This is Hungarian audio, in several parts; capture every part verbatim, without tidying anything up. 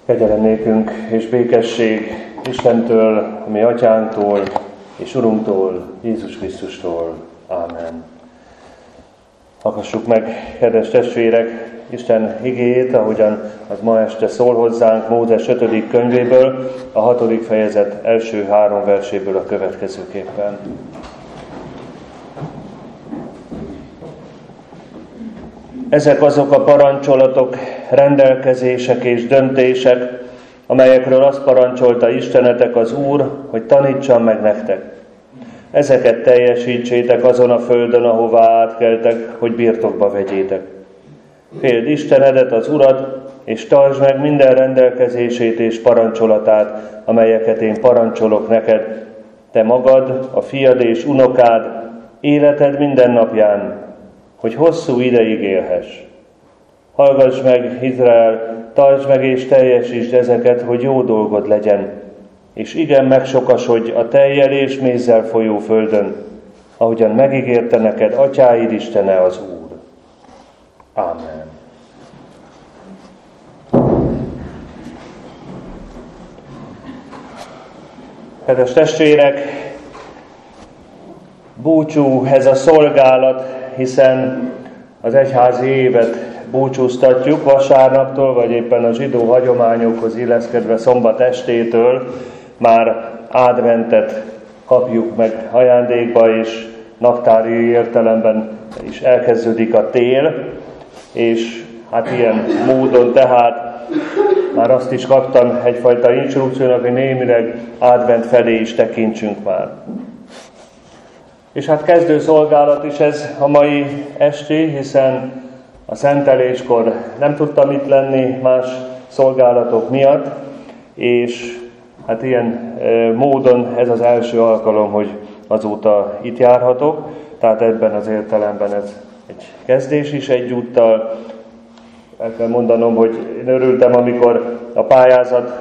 Kegyelem nékünk és békesség Istentől, a mi atyánktól és Urunktól, Jézus Krisztustól. Ámen. Hallgassuk meg, kedves testvérek, Isten igéjét, ahogyan az ma este szól hozzánk Mózes ötödik könyvéből, a hatodik fejezet első három verséből a következőképpen. Ezek azok a parancsolatok, rendelkezések és döntések, amelyekről azt parancsolta Istenetek az Úr, hogy tanítsam meg nektek. Ezeket teljesítsétek azon a földön, ahová átkeltek, hogy birtokba vegyétek. Féld Istenedet, az Urat, és tartsd meg minden rendelkezését és parancsolatát, amelyeket én parancsolok neked, te magad, a fiad és unokád, életed minden napján, hogy hosszú ideig élhess. Hallgass meg, Izrael, tartsd meg és teljesítsd ezeket, hogy jó dolgod legyen, és igen megsokasodj a tejjel és mézzel folyó földön, ahogyan megígérte neked atyáid Istene az Úr. Ámen. Kedves testvérek, búcsú ez a szolgálat, hiszen az egyházi évet búcsúztatjuk vasárnaptól, vagy éppen a zsidó hagyományokhoz illeszkedve szombat estétől már adventet kapjuk meg ajándékba, és naptári értelemben is elkezdődik a tél, és hát ilyen módon tehát már azt is kaptam egyfajta instrukciónak, hogy némileg advent felé is tekintsünk már. És hát kezdő szolgálat is ez a mai esti, hiszen a szenteléskor nem tudtam itt lenni más szolgálatok miatt, és hát ilyen e, módon ez az első alkalom, hogy azóta itt járhatok, tehát ebben az értelemben ez egy kezdés is egyúttal. El kell mondanom, hogy én örültem, amikor a pályázat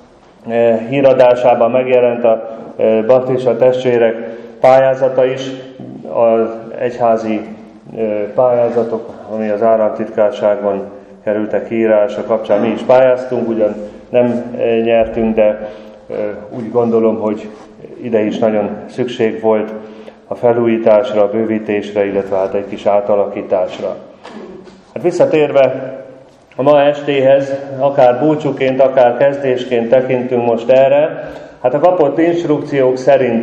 e, híradásában megjelent a e, baptista testvérek pályázata is, az egyházi pályázatok, ami az államtitkárságon kerültek írásra kapcsán. Mi is pályáztunk, ugyan nem nyertünk, de úgy gondolom, hogy ide is nagyon szükség volt a felújításra, a bővítésre, illetve hát egy kis átalakításra. Hát visszatérve a ma estéhez, akár búcsúként, akár kezdésként tekintünk most erre, hát a kapott instrukciók szerint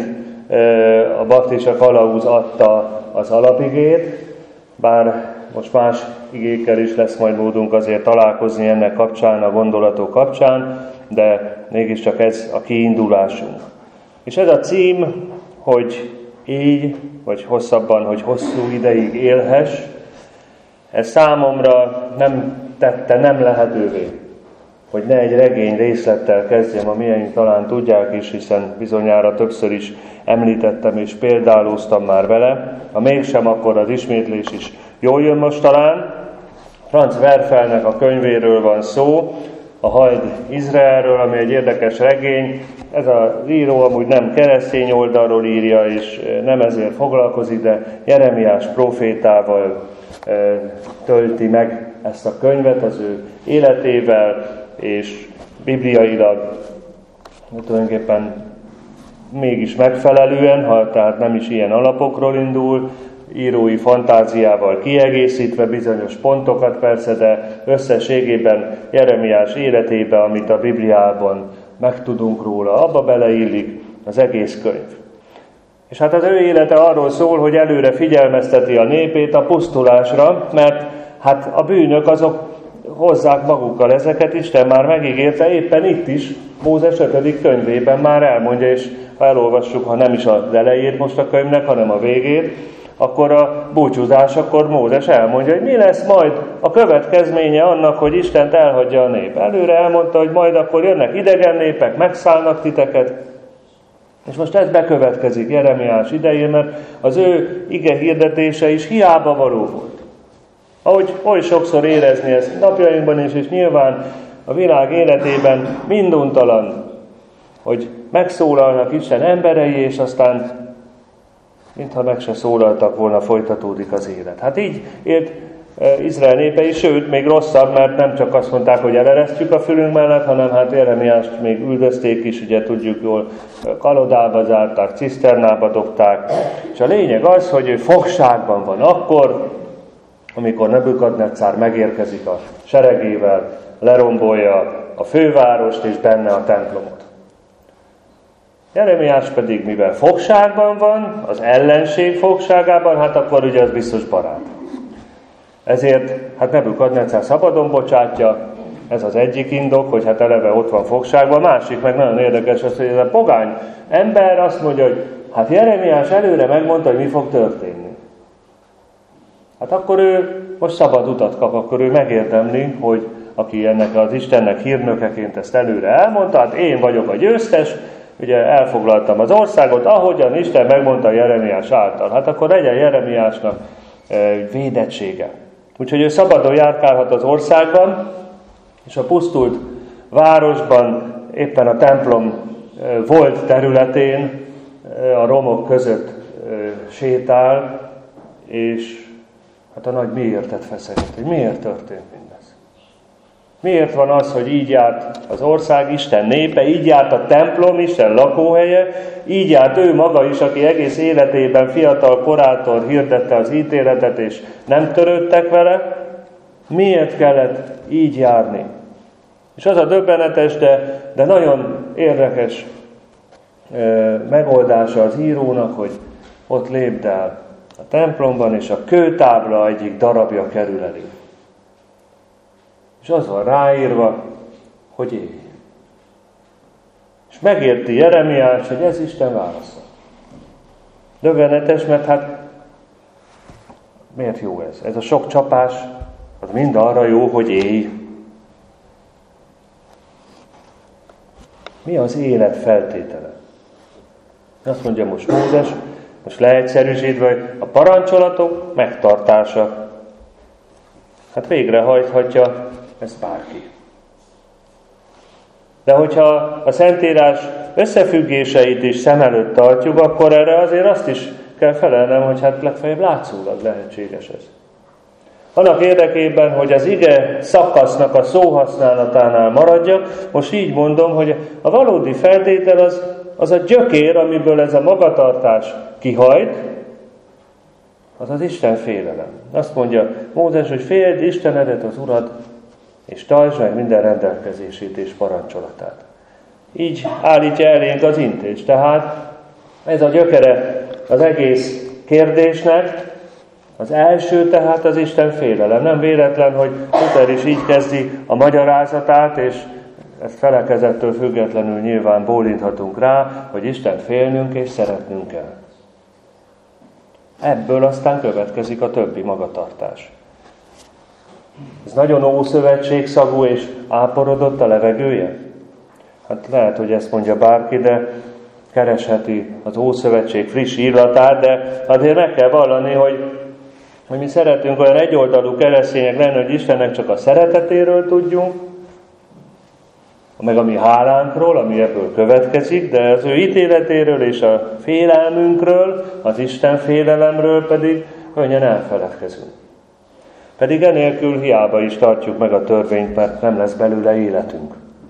a baptista kalauz adta az alapigét, bár most más igékkel is lesz majd módunk azért találkozni ennek kapcsán, a gondolatok kapcsán, de mégiscsak ez a kiindulásunk. És ez a cím, hogy így, vagy hosszabban, hogy hosszú ideig élhess, ez számomra nem tette nem lehetővé, hogy ne egy regény részlettel kezdjem, a miénk talán tudják is, hiszen bizonyára többször is említettem és példálóztam már vele. Ha mégsem, akkor az ismétlés is jól jön most talán. Franz Werfelnek a könyvéről van szó, a Hajd Izraelről, ami egy érdekes regény. Ez az író amúgy nem keresztény oldalról írja, és nem ezért foglalkozik, de Jeremiás prófétával tölti meg ezt a könyvet az ő életével, és bibliailag tulajdonképpen mégis megfelelően, ha tehát nem is ilyen alapokról indul, írói fantáziával kiegészítve bizonyos pontokat persze, de összességében Jeremiás életébe, amit a Bibliában megtudunk róla, abba beleillik az egész könyv. És hát az ő élete arról szól, hogy előre figyelmezteti a népét a pusztulásra, mert hát a bűnök azok hozzák magukkal ezeket, Isten már megígérte, éppen itt is, Mózes ötödik könyvében már elmondja, és ha elolvassuk, ha nem is az elejét most a könyvnek, hanem a végét, akkor a búcsúzás, akkor Mózes elmondja, hogy mi lesz majd a következménye annak, hogy Istent elhagyja a nép. Előre elmondta, hogy majd akkor jönnek idegen népek, megszállnak titeket, és most ez bekövetkezik Jeremiás idején, mert az ő ige hirdetése is hiába való volt. Ahogy oly sokszor érezni ezt napjainkban is, és nyilván a világ életében minduntalan, hogy megszólalnak Isten emberei, és aztán mintha meg se szólaltak volna, folytatódik az élet. Hát így élt Izrael népei, sőt, még rosszabb, mert nem csak azt mondták, hogy eleresztjük a fülünk mellett, hanem hát Jeremiást még üldözték is, ugye tudjuk jól, kalodába zárták, ciszternába dobták. És a lényeg az, hogy ő fogságban van akkor, amikor Nebukadnetszár megérkezik a seregével, lerombolja a fővárost és benne a templomot. Jeremiás pedig, mivel fogságban van, az ellenség fogságában, hát akkor ugye az biztos barát. Ezért hát Nebukadnetszár szabadon bocsátja, ez az egyik indok, hogy hát eleve ott van fogságban, másik meg nagyon érdekes az, hogy ez a pogány ember azt mondja, hogy hát Jeremiás előre megmondta, hogy mi fog történni. Hát akkor ő most szabad utat kap, akkor ő megérdemli, hogy aki ennek az Istennek hírnökeként ezt előre elmondta, hát én vagyok a győztes, ugye elfoglaltam az országot, ahogyan Isten megmondta Jeremiás által. Hát akkor legyen Jeremiásnak védettsége. Úgyhogy ő szabadon járkálhat az országban, és a pusztult városban, éppen a templom volt területén, a romok között sétál, és hát a nagy miértet feszeget, hogy miért történt mindez. Miért van az, hogy így járt az ország, Isten népe, így járt a templom, Isten lakóhelye, így járt ő maga is, aki egész életében fiatal korától hirdette az ítéletet, és nem törődtek vele. Miért kellett így járni? És az a döbbenetes, de, de nagyon érdekes e, megoldása az írónak, hogy ott lépd el a templomban, és a kőtábla egyik darabja kerül elé. És az van ráírva, hogy élj. És megérti Jeremiás, hogy ez Isten válasza. Döbbenetes, mert hát miért jó ez? Ez a sok csapás, az mind arra jó, hogy élj. Mi az élet feltétele? Azt mondja most Mózes, most leegyszerűsítve, hogy a parancsolatok megtartása. Hát végrehajthatja ezt bárki. De hogyha a Szentírás összefüggéseit is szem előtt tartjuk, akkor erre azért azt is kell felelnem, hogy hát legfeljebb látszólag lehetséges ez. Annak érdekében, hogy az ige szakasznak a szóhasználatánál maradjak, most így mondom, hogy a valódi feltétel az, az a gyökér, amiből ez a magatartás kihajt, az az Isten félelem. Azt mondja Mózes, hogy féld Istenedet, az Urat, és tartsd meg minden rendelkezését és parancsolatát. Így állítja elénk az intés. Tehát ez a gyökere az egész kérdésnek. Az első tehát az Isten félelem. Nem véletlen, hogy Luther is így kezdi a magyarázatát, és ezt felekezettől függetlenül nyilván bólinthatunk rá, hogy Isten félnünk és szeretnünk kell. Ebből aztán következik a többi magatartás. Ez nagyon ószövetségszagú és áporodott a levegője? Hát lehet, hogy ezt mondja bárki, de keresheti az Ószövetség friss illatát, de azért meg kell vallani, hogy, hogy mi szeretünk olyan egyoldalú keresztények lenni, hogy Istennek csak a szeretetéről tudjunk, meg a mi hálánkról, ami ebből következik, de az ő ítéletéről és a félelmünkről, az Isten félelemről pedig könnyen elfeledkezünk. Pedig enélkül hiába is tartjuk meg a törvényt, mert nem lesz belőle életünk.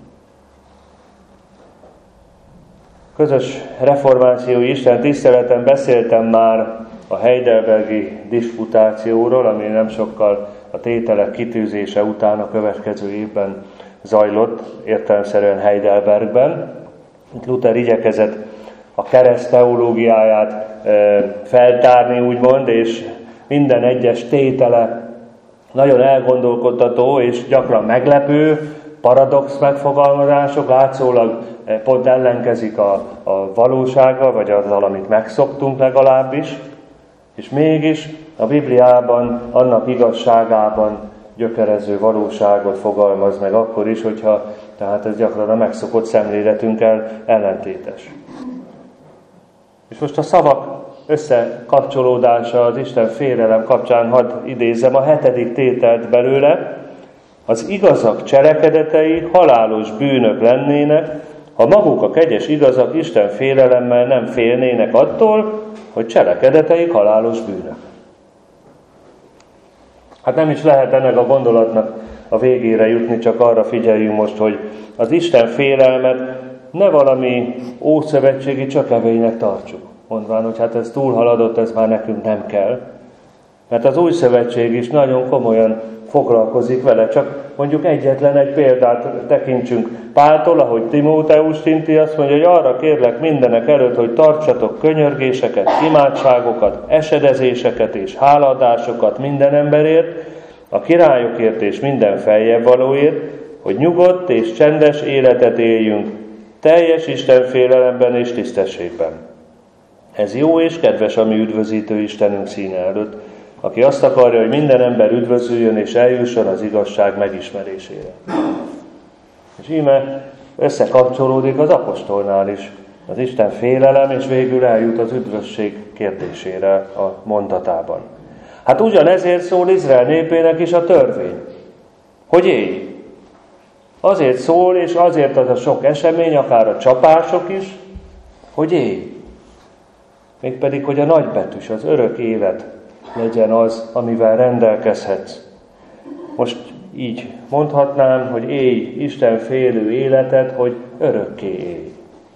Közös reformációi Isten tiszteleten beszéltem már a heidelbergi disputációról, ami nem sokkal a tételek kitűzése után a következő évben zajlott, értelemszerűen Heidelbergben. Itt Luther igyekezett a kereszt teológiáját feltárni, úgymond, és minden egyes tétele nagyon elgondolkodtató és gyakran meglepő, paradox megfogalmazások, látszólag pont ellenkezik a, a valósággal, vagy azzal, amit megszoktunk legalábbis, és mégis a Bibliában, annak igazságában gyökerező valóságot fogalmaz meg akkor is, hogyha tehát ez gyakran a megszokott szemléletünkkel ellentétes. És most a szavak összekapcsolódása az Isten félelem kapcsán hadd idézem a hetedik tételt belőle. Az igazak cselekedetei halálos bűnök lennének, ha maguk a kegyes igazak Isten félelemmel nem félnének attól, hogy cselekedeteik halálos bűnök. Hát nem is lehet ennek a gondolatnak a végére jutni, csak arra figyeljünk most, hogy az Isten félelmet ne valami ószövetségi csökevénynek tartsuk. Mondván, hogy hát ez túlhaladott, ez már nekünk nem kell. Mert az új szövetség is nagyon komolyan foglalkozik vele, csak mondjuk egyetlen egy példát tekintsünk Páltól, ahogy Timóteust inti, azt mondja, hogy arra kérlek mindenek előtt, hogy tartsatok könyörgéseket, imádságokat, esedezéseket és hálaadásokat minden emberért, a királyokért és minden feljebb valóért, hogy nyugodt és csendes életet éljünk, teljes Isten félelemben és tisztességben. Ez jó és kedves a mi üdvözítő Istenünk színe előtt, aki azt akarja, hogy minden ember üdvözüljön és eljusson az igazság megismerésére. És íme összekapcsolódik az apostolnál is az Isten félelem, és végül eljut az üdvösség kérdésére a mondatában. Hát ugyanezért szól Izrael népének is a törvény, hogy élj. Azért szól, és azért az a sok esemény, akár a csapások is, hogy élj. Mégpedig, hogy a nagybetűs, az örök élet legyen az, amivel rendelkezhetsz. Most így mondhatnám, hogy élj Isten félő életet, hogy örökké élj.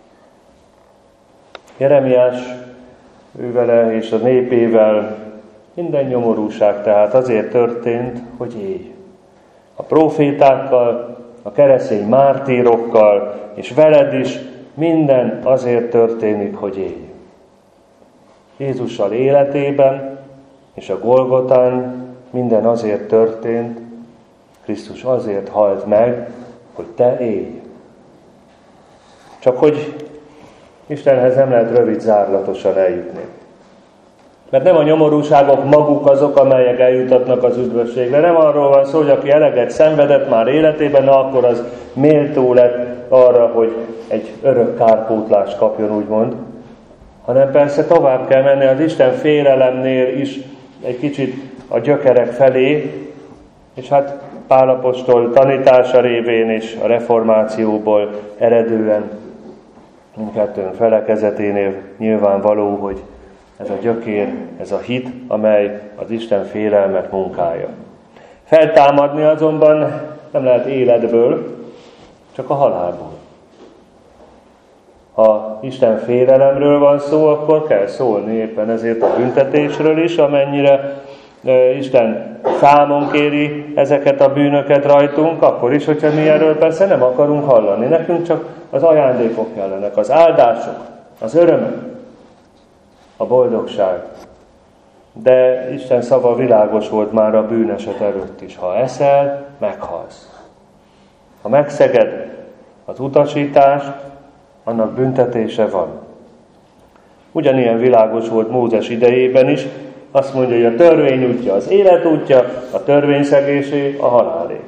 Jeremiás ővele és a népével minden nyomorúság tehát azért történt, hogy élj. A prófétákkal, a keresztény mártírokkal, és veled is minden azért történik, hogy élj. Jézussal életében és a Golgotán minden azért történt, Krisztus azért halt meg, hogy te élj. Csak hogy Istenhez nem lehet rövid zárlatosan eljutni. Mert nem a nyomorúságok maguk azok, amelyek eljutatnak az üdvösségre. Nem arról van szó, hogy aki eleget szenvedett már életében, na akkor az méltó lett arra, hogy egy örök kárpótlást kapjon, úgymond. Hanem persze tovább kell menni az Isten félelemnél is egy kicsit a gyökerek felé, és hát Pál apostol tanítása révén és a reformációból eredően mindkettőnk felekezeténél nyilvánvaló, hogy ez a gyökér, ez a hit, amely az Isten félelmet munkálja. Feltámadni azonban nem lehet életből, csak a halálból. Ha Isten félelemről van szó, akkor kell szólni éppen ezért a büntetésről is, amennyire Isten számon kéri ezeket a bűnöket rajtunk, akkor is, hogyha mi erről persze nem akarunk hallani. Nekünk csak az ajándékok kellenek, az áldások, az örömök, a boldogság. De Isten szava világos volt már a bűneset előtt is. Ha eszel, meghalsz. Ha megszeged az utasítást, annak büntetése van. Ugyanilyen világos volt Mózes idejében is, azt mondja, hogy a törvény útja az élet útja, a törvényszegésé a halálé.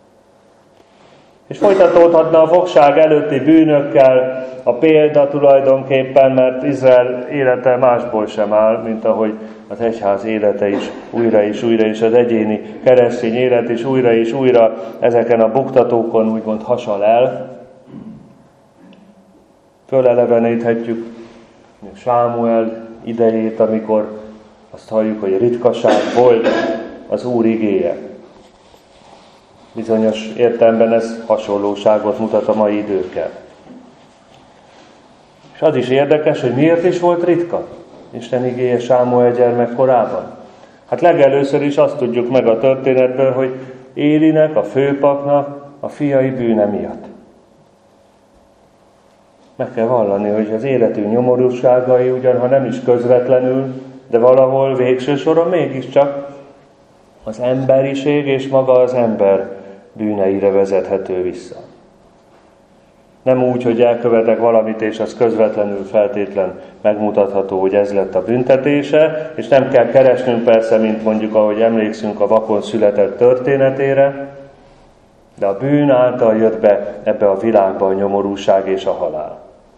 És folytatódhatna a fogság előtti bűnökkel a példa tulajdonképpen, mert Izrael élete másból sem áll, mint ahogy az egyház élete is újra és újra, és az egyéni keresztény élet is újra és újra ezeken a buktatókon úgymond hasal el. Föleleveníthetjük Sámuel idejét, amikor azt halljuk, hogy ritkaság volt az Úr igéje. Bizonyos értelemben ez hasonlóságot mutat a mai időkkel. És az is érdekes, hogy miért is volt ritka Isten igéje Sámuel gyermek korában. Hát legelőször is azt tudjuk meg a történetből, hogy Élinek, a főpapnak a fiai bűne miatt. Meg kell vallani, hogy az életünk nyomorúságai ugyan, ha nem is közvetlenül, de valahol végső soron mégiscsak az emberiség és maga az ember bűneire vezethető vissza. Nem úgy, hogy elkövetek valamit, és az közvetlenül feltétlen megmutatható, hogy ez lett a büntetése, és nem kell keresnünk persze, mint mondjuk, ahogy emlékszünk a vakon született történetére, de a bűn által jött be ebbe a világba a nyomorúság és a halál.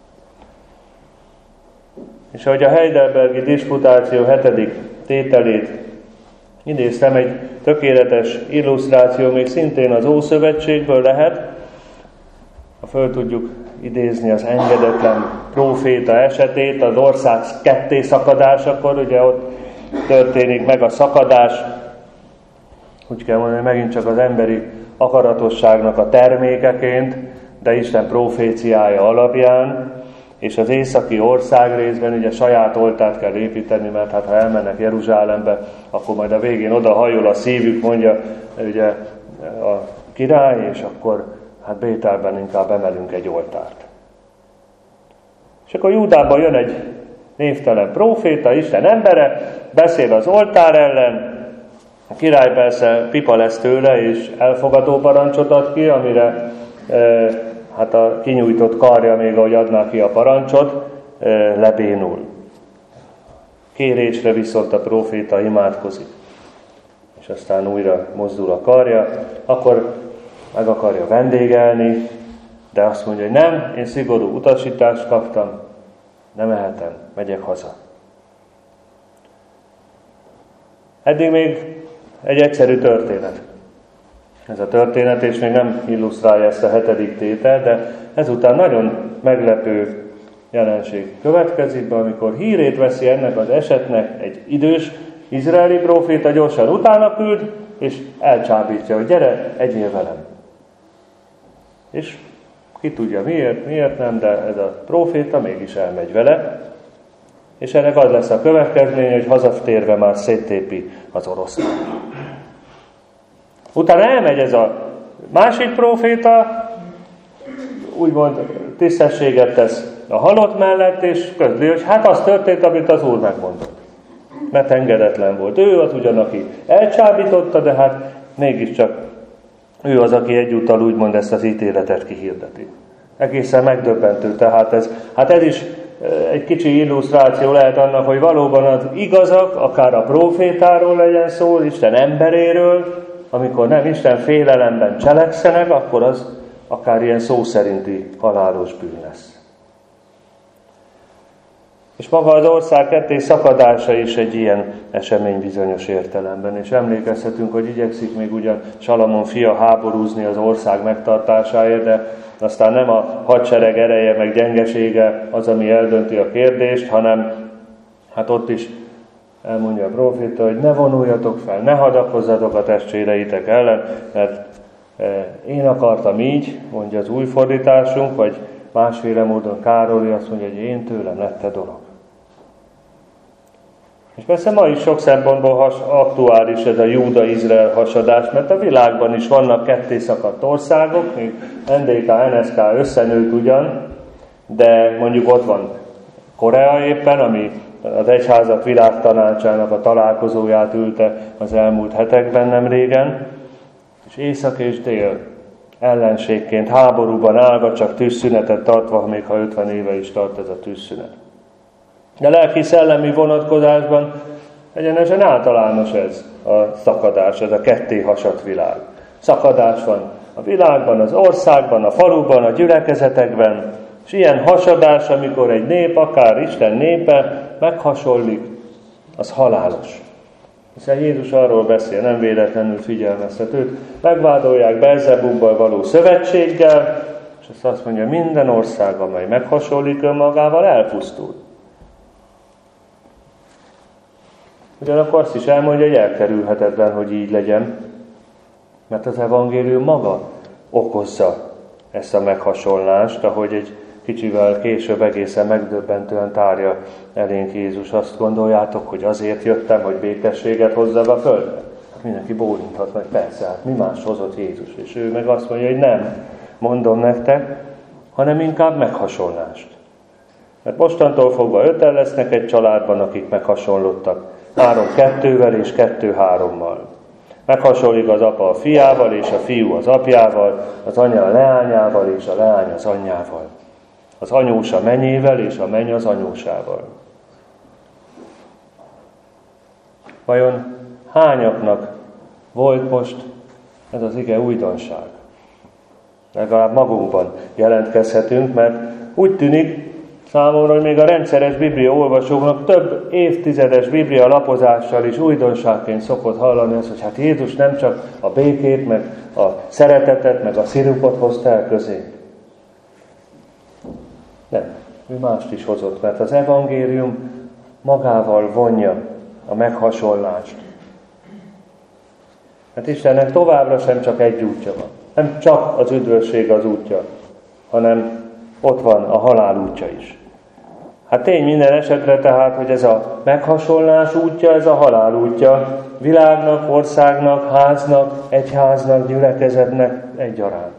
És ahogy a Heidelbergi disputáció hetedik tételét idéztem, egy tökéletes illusztráció még szintén az Ószövetségből lehet, ha föl tudjuk idézni az engedetlen próféta esetét, az ország ketté szakadásakor, ugye ott történik meg a szakadás, úgy kell mondani, megint csak az emberi akaratosságnak a termékeként, de Isten proféciája alapján, és az északi országrészben ugye saját oltárt kell építeni, mert hát ha elmennek Jeruzsálembe, akkor majd a végén oda hajol a szívük, mondja ugye a király, és akkor hát Bételben inkább emelünk egy oltárt. És akkor Júdában jön egy névtelen próféta, Isten embere, beszél az oltár ellen, a király persze pipa lesz tőle, és elfogadó parancsot ad ki, amire e, hát a kinyújtott karja még, ahogy adná ki a parancsot, e, lebénul. Kérésre viszont a próféta imádkozik, és aztán újra mozdul a karja, akkor meg akarja vendégelni, de azt mondja, hogy nem, én szigorú utasítást kaptam, nem mehetem, megyek haza. Eddig még egy egyszerű történet. Ez a történet, és még nem illusztrálja ezt a hetedik tételt, de ezután nagyon meglepő jelenség következik be, amikor hírét veszi ennek az esetnek egy idős izraeli próféta, gyorsan utána küld, és elcsábítja, hogy gyere, egyél velem. És ki tudja miért, miért nem, de ez a próféta mégis elmegy vele, és ennek az lesz a következménye, hogy hazatérve már széttépi az oroszlán. Utána elmegy ez a másik próféta, úgymond tisztességet tesz a halott mellett, és közli, hogy hát az történt, amit az Úr megmondott. Mert engedetlen volt. Ő az ugyan, aki elcsábította, de hát mégiscsak ő az, aki egyúttal úgymond ezt az ítéletet kihirdeti. Egészen megdöbbentő. Tehát ez, hát ez is egy kicsi illusztráció lehet annak, hogy valóban az igazak, akár a prófétáról legyen szó, Isten emberéről, amikor nem Isten félelemben cselekszenek, akkor az akár ilyen szó szerinti halálos bűn lesz. És maga az ország ketté szakadása is egy ilyen esemény bizonyos értelemben. És emlékezhetünk, hogy igyekszik még ugyan Salamon fia háborúzni az ország megtartásáért, de aztán nem a hadsereg ereje meg gyengesége az, ami eldönti a kérdést, hanem hát ott is elmondja a próféta, hogy ne vonuljatok fel, ne hadakozzatok a testvéreitek ellen, mert én akartam így, mondja az új fordításunk, vagy másféle módon Károly azt mondja, hogy én tőlem lett a dolog. És persze ma is sok szempontból has, aktuális ez a Júda-Izrael hasadás, mert a világban is vannak ketté szakadt országok, még en dé ká, en es ká összenőtt ugyan, de mondjuk ott van Korea éppen, ami az Egyházak Világtanácsának a találkozóját ülte az elmúlt hetekben nem régen, és észak és dél ellenségként háborúban állva, csak tűzszünetet tartva, még ha ötven éve is tart ez a tűzszünet. De lelki-szellemi vonatkozásban egyenesen általános ez a szakadás, ez a ketté hasadt világ. Szakadás van a világban, az országban, a faluban, a gyülekezetekben, és ilyen hasadás, amikor egy nép, akár Isten népe meghasonlik, az halálos. Hiszen Jézus arról beszél, nem véletlenül figyelmeztet őt, megvádolják Belzebubbal való szövetséggel, és azt azt mondja, minden ország, amely meghasonlik önmagával, elpusztul. Ugyanakkor azt is elmondja, hogy elkerülhetetlen, hogy így legyen, mert az evangélium maga okozza ezt a meghasonlást, ahogy egy kicsivel később egészen megdöbbentően tárja elénk Jézus. Azt gondoljátok, hogy azért jöttem, hogy békességet hozzak a földre? Hát mindenki bólinthat, meg persze, hát mi más hozott Jézus? És ő meg azt mondja, hogy nem, mondom nektek, hanem inkább meghasonlást. Mert mostantól fogva öten lesznek egy családban, akik meghasonlottak. Három kettővel és kettő hárommal. Meghasonlik az apa a fiával, és a fiú az apjával, az anya a leányával, és a leány az anyjával. Az anyós a menyével, és a menny az anyósával. Vajon hányaknak volt most ez az ige újdonság? Legalább magunkban jelentkezhetünk, mert úgy tűnik számomra, hogy még a rendszeres Biblia olvasóknak több évtizedes Biblia lapozással is újdonságként szokott hallani azt, hogy hát Jézus nem csak a békét, meg a szeretetet, meg a szirupot hozta el közé. Nem, ő mást is hozott, mert az evangélium magával vonja a meghasonlást. Hát Istennek továbbra sem csak egy útja van. Nem csak az üdvösség az útja, hanem ott van a halál útja is. Hát tény minden esetre tehát, hogy ez a meghasonlás útja, ez a halál útja, világnak, országnak, háznak, egyháznak, gyülekezetnek egyaránt.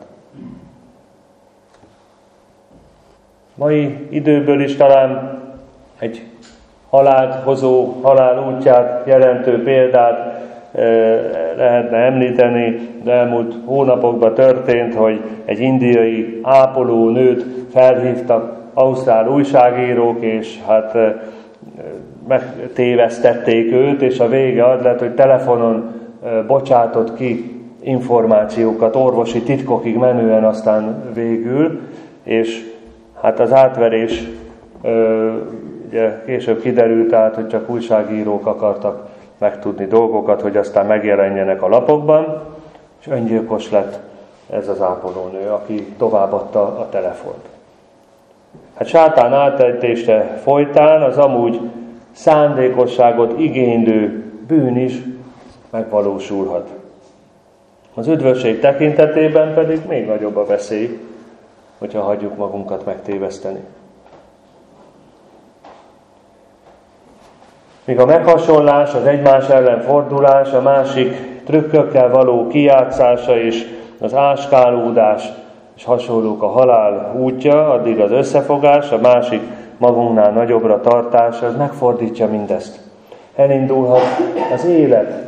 Mai időből is talán egy halált hozó, halál útját jelentő példát lehetne említeni, de elmúlt hónapokban történt, hogy egy indiai ápoló nőt felhívtak ausztrál újságírók, és hát megtévesztették őt, és a vége az lett, hogy telefonon bocsátott ki információkat, orvosi titkokig menően aztán végül, és hát az átverés ugye később kiderült, tehát, hogy csak újságírók akartak megtudni dolgokat, hogy aztán megjelenjenek a lapokban, és öngyilkos lett ez az ápolónő, aki továbbadta a telefont. Hát sátán átejtése folytán az amúgy szándékosságot igénylő bűn is megvalósulhat. Az üdvösség tekintetében pedig még nagyobb a veszély, hogyha hagyjuk magunkat megtéveszteni. Míg a meghasonlás, az egymás ellen fordulás, a másik trükkökkel való kijátszása és az áskálódás és hasonlók a halál útja, addig az összefogás, a másik magunknál nagyobbra tartás, az megfordítja mindezt. Elindulhat az élet.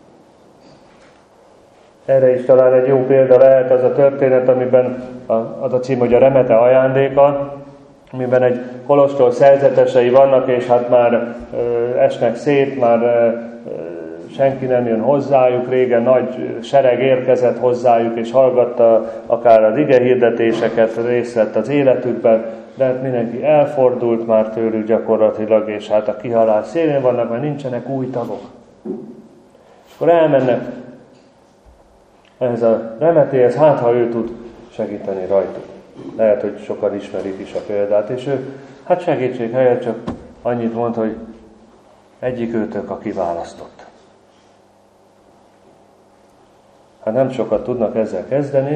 Erre is talán egy jó példa lehet az a történet, amiben az a cím, hogy a remete ajándéka, amiben egy kolostor szerzetesei vannak, és hát már ö, esnek szét, már ö, senki nem jön hozzájuk, régen nagy sereg érkezett hozzájuk, és hallgatta akár az igehirdetéseket, részt vett az életükben, de hát mindenki elfordult már tőlük gyakorlatilag, és hát a kihalás szélén vannak, mert nincsenek új tagok. És akkor elmennek ehhez a remetéhez, hát ha ő tud segíteni rajtuk. Lehet, hogy sokan ismerik is a példát, és ő hát segítség helyett csak annyit mond, hogy egyik őtök a kiválasztott. Hát nem sokat tudnak ezzel kezdeni,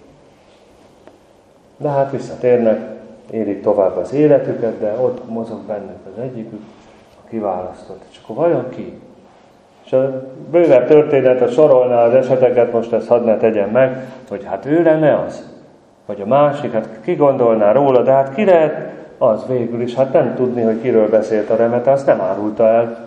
de hát visszatérnek, élik tovább az életüket, de ott mozog bennük az egyikük, a kiválasztott. És akkor vajon ki? És a bővebb történetet sorolná az eseteket, most ezt hadd ne tegyen meg, hogy hát ő lenne az. Vagy a másik, hát ki gondolná róla, de hát ki lehet az végül is, hát nem tudni, hogy kiről beszélt a remete, azt nem árulta el.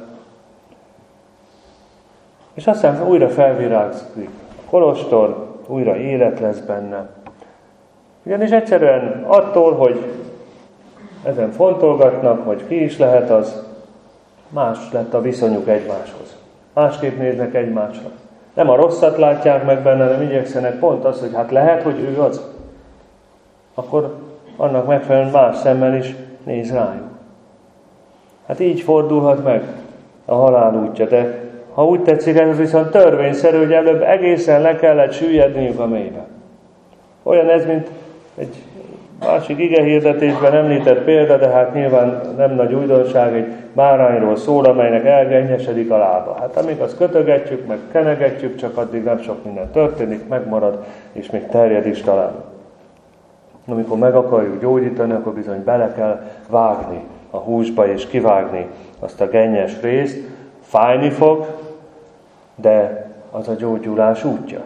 És aztán újra felvirágzik a kolostor, újra élet lesz benne. Ugyanis egyszerűen attól, hogy ezen fontolgatnak, hogy ki is lehet az, más lett a viszonyuk egymáshoz. Másképp néznek egymásra. Nem a rosszat látják meg benne, hanem igyekszenek pont az, hogy hát lehet, hogy ő az. Akkor annak megfelelően más szemmel is néz rájuk. Hát így fordulhat meg a halál útja, de ha úgy tetszik, ez viszont törvényszerű, hogy előbb egészen le kellett süllyedniük a mélybe. Olyan ez, mint egy másik igehirdetésben említett példa, de hát nyilván nem nagy újdonság, egy bárányról szól, amelynek elgennyesedik a lába. Hát amíg azt kötögetjük, meg kenegetjük, csak addig nem sok minden történik, megmarad, és még terjed is talán. Amikor meg akarjuk gyógyítani, akkor bizony bele kell vágni a húsba, és kivágni azt a gennyes részt. Fájni fog, de az a gyógyulás útja.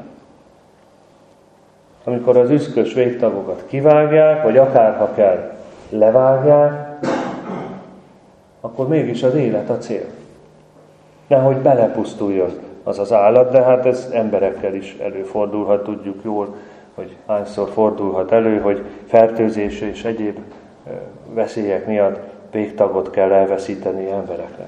Amikor az üszkös végtagokat kivágják, vagy akárha kell levágják, akkor mégis az élet a cél. Nehogy belepusztuljon az az állat, de hát ez emberekkel is előfordulhat, tudjuk jól, hogy hányszor fordulhat elő, hogy fertőzés és egyéb veszélyek miatt végtagot kell elveszíteni embereknek.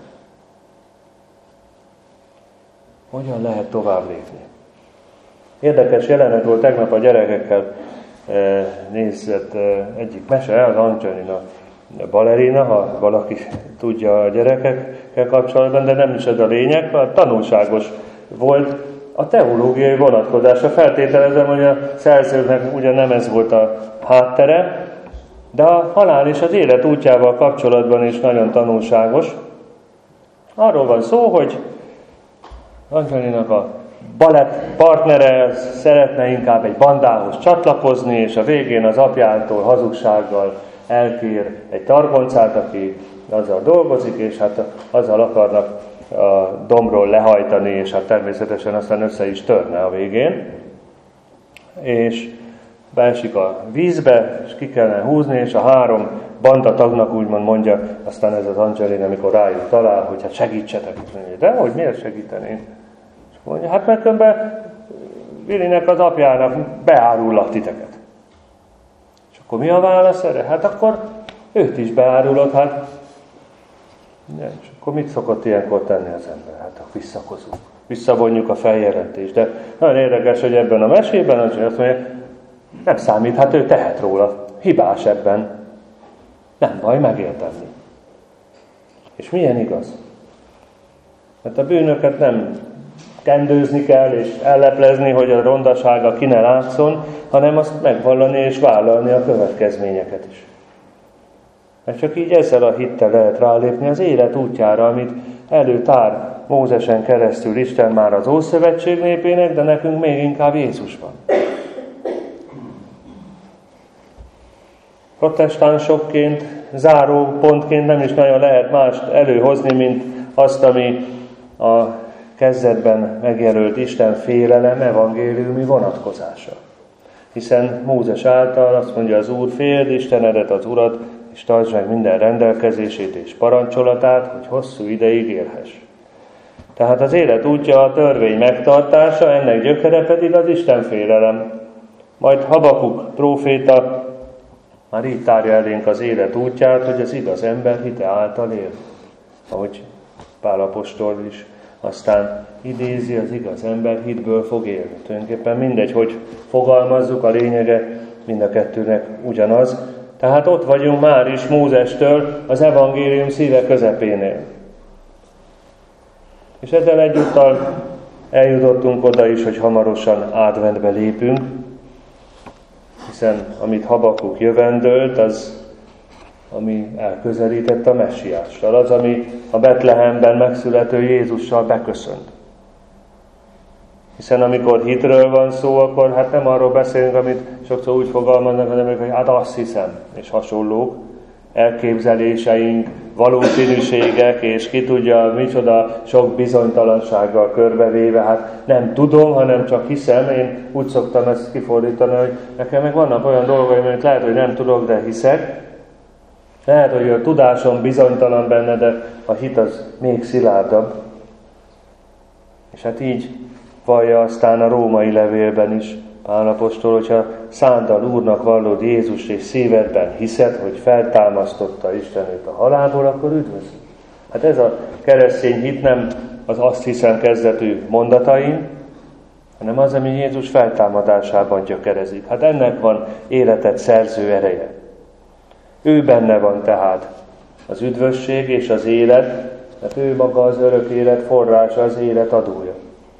Hogyan lehet tovább lépni? Érdekes jelenet volt tegnap a gyerekekkel nézett egyik mese, az Angelina Ballerina, ha valaki tudja a gyerekekkel kapcsolatban, de nem is ez a lényeg, mert tanulságos volt a teológiai vonatkozása. Feltételezem, hogy a szerzőnek ugye nem ez volt a háttere, de a halál és az élet útjával kapcsolatban is nagyon tanulságos. Arról van szó, hogy Angelinak a balett partnere szeretne inkább egy bandához csatlakozni, és a végén az apjától hazugsággal elkér egy targoncát, aki azzal dolgozik, és hát azzal akarnak a dombról lehajtani, és hát természetesen aztán össze is törne a végén. És beesik a vízbe, és ki kellene húzni, és a három banda tagnak úgymond mondja, aztán ez az Angelina, amikor rájuk talál, hogy hát segítsetek. De hogy miért segíteni? És mondja, hát mert különben Willinek az apjának beárullak titeket. És akkor mi a válasz erre? Hát akkor őt is beárulod, hát és akkor mit szokott ilyenkor tenni az ember? Hát akkor visszakozunk, visszavonjuk a feljelentést. De nagyon érdekes, hogy ebben a mesében azt mondja, nem számít, hát ő tehet róla. Hibás ebben. Nem baj megérteni. És milyen igaz? Mert a bűnöket nem kendőzni kell, és elleplezni, hogy a rondasága ki ne látszon, hanem azt megvallani és vállalni a következményeket is. Mert csak így ezzel a hittel lehet rálépni az élet útjára, amit előtár Mózesen keresztül Isten már az Ószövetség népének, de nekünk még inkább Jézusban. Protestánsokként, záró pontként nem is nagyon lehet mást előhozni, mint azt, ami a kezdetben megjelölt Isten félelem evangéliumi vonatkozása. Hiszen Mózes által azt mondja az Úr, féld Istenedet, az Urat, és tartsd meg minden rendelkezését és parancsolatát, hogy hosszú ideig élhess. Tehát az élet útja a törvény megtartása, ennek gyökere pedig az Isten félelem. Majd Habakuk próféta már így tárja elénk az élet útját, hogy az igaz ember hite által él. Ahogy Pál apostol is aztán idézi, az igaz ember hitből fog élni. Tulajdonképpen mindegy, hogy fogalmazzuk, a lényege mind a kettőnek ugyanaz. Tehát ott vagyunk már is Mózestől az evangélium szíve közepénél. És ezzel egyúttal eljutottunk oda is, hogy hamarosan adventbe lépünk, hiszen amit Habakuk jövendölt, az, ami elközelített a messiással, az, ami a Betlehemben megszülető Jézussal beköszönt. Hiszen amikor hitről van szó, akkor hát nem arról beszélünk, amit sokszor úgy fogalmaznak, hanem hogy hát azt hiszem, és hasonlók, elképzeléseink, valószínűségek, és ki tudja, micsoda sok bizonytalansággal körbevéve, hát nem tudom, hanem csak hiszem. Én úgy szoktam ezt kifordítani, hogy nekem meg vannak olyan dolgok, amit lehet, hogy nem tudok, de hiszek. Lehet, hogy a tudásom bizonytalan benne, de a hit az még szilárdabb. És hát így vallja aztán a római levélben is Pál apostol, hogyha száddal Úrnak vallod Jézus és szívedben hiszed, hogy feltámasztotta Isten őt a halálból, akkor üdvözl. Hát ez a keresztény hit nem az azt hiszem kezdetű mondatain, hanem az, ami Jézus feltámadásában gyökerezik. Hát ennek van életet szerző ereje. Ő benne van tehát az üdvösség és az élet, mert ő maga az örök élet forrása, az élet adója.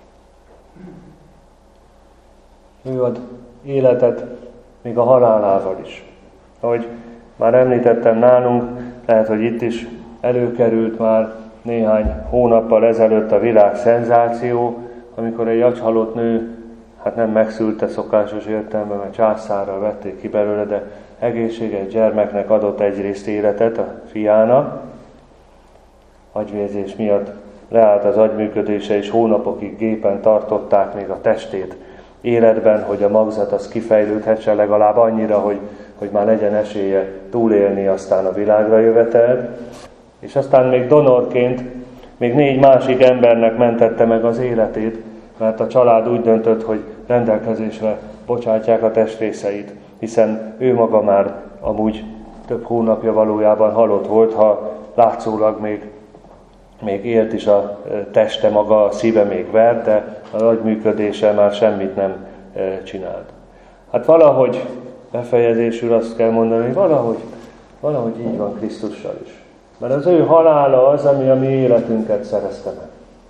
Ő ad életet még a halálával is. Ahogy már említettem nálunk, lehet, hogy itt is előkerült már néhány hónappal ezelőtt a világ szenzáció, amikor egy agyhalott nő, hát nem megszülte szokásos értelemben, mert császárral vették ki belőle, de egészséges gyermeknek adott egyrészt életet a fiának. Agyvérzés miatt leállt az agyműködése, és hónapokig gépen tartották még a testét életben, hogy a magzat az kifejlődhetse legalább annyira, hogy, hogy már legyen esélye túlélni aztán a világra jövetelt. És aztán még donorként még négy másik embernek mentette meg az életét, mert a család úgy döntött, hogy rendelkezésre bocsátják a testrészeit, hiszen ő maga már amúgy több hónapja valójában halott volt, ha látszólag még, még élt is a teste maga, a szíve még vert, de az agyműködése már semmit nem csinált. Hát valahogy befejezésül azt kell mondani, hogy valahogy, valahogy így van Krisztussal is. Mert az ő halála az, ami a mi életünket szerezte meg.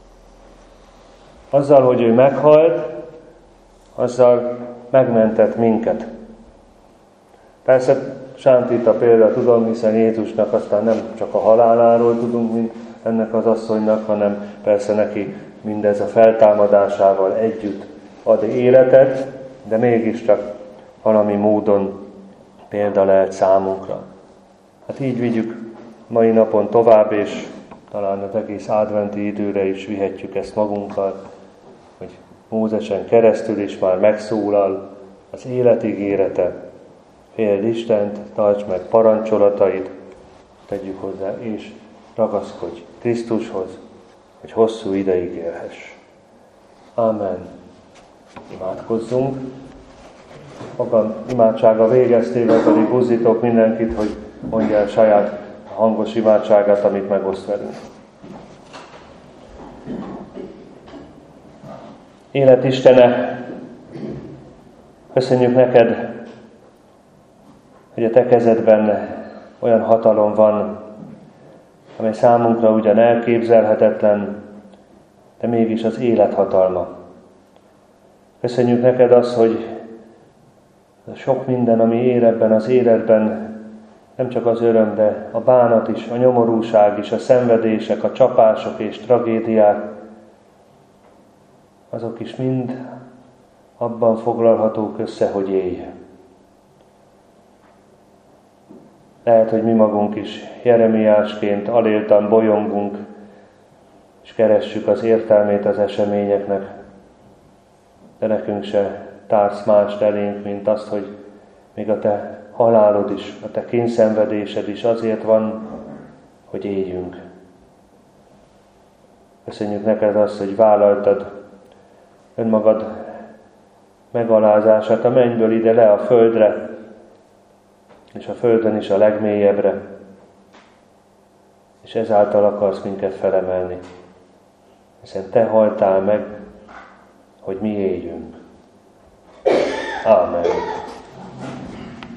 Azzal, hogy ő meghalt, azzal megmentett minket. Persze sántít példa tudom, hiszen Jézusnak aztán nem csak a haláláról tudunk, mint ennek az asszonynak, hanem persze neki mindez a feltámadásával együtt ad életet, de mégiscsak valami módon példa lehet számunkra. Hát így vigyük mai napon tovább, és talán az egész adventi időre is vihetjük ezt magunkkal, hogy Mózesen keresztül is már megszólal az élet ígérete. Féld Istent, tartsd meg parancsolatait, tegyük hozzá, és ragaszkodj Krisztushoz, hogy hosszú ideig élhess. Ámen. Imádkozzunk. Maga imádsága végeztével pedig buzdítok mindenkit, hogy mondja el saját hangos imádságát, amit megoszt velünk. Élet Istene, köszönjük neked, hogy a te kezedben olyan hatalom van, amely számunkra ugyan elképzelhetetlen, de mégis az élet hatalma. Köszönjük neked azt, hogy a sok minden, ami ér ebben az életben, nem csak az öröm, de a bánat is, a nyomorúság is, a szenvedések, a csapások és tragédiák, azok is mind abban foglalhatók össze, hogy élj. Lehet, hogy mi magunk is Jeremiásként aléltan bolyongunk, és keressük az értelmét az eseményeknek, de nekünk se társz mást elénk, mint azt, hogy még a te halálod is, a te kényszenvedésed is azért van, hogy éljünk. Köszönjük neked azt, hogy vállaltad önmagad megalázását a mennyből ide le a földre, és a földön is a legmélyebbre, és ezáltal akarsz minket felemelni. Hiszen te haltál meg, hogy mi éljünk. Ámen.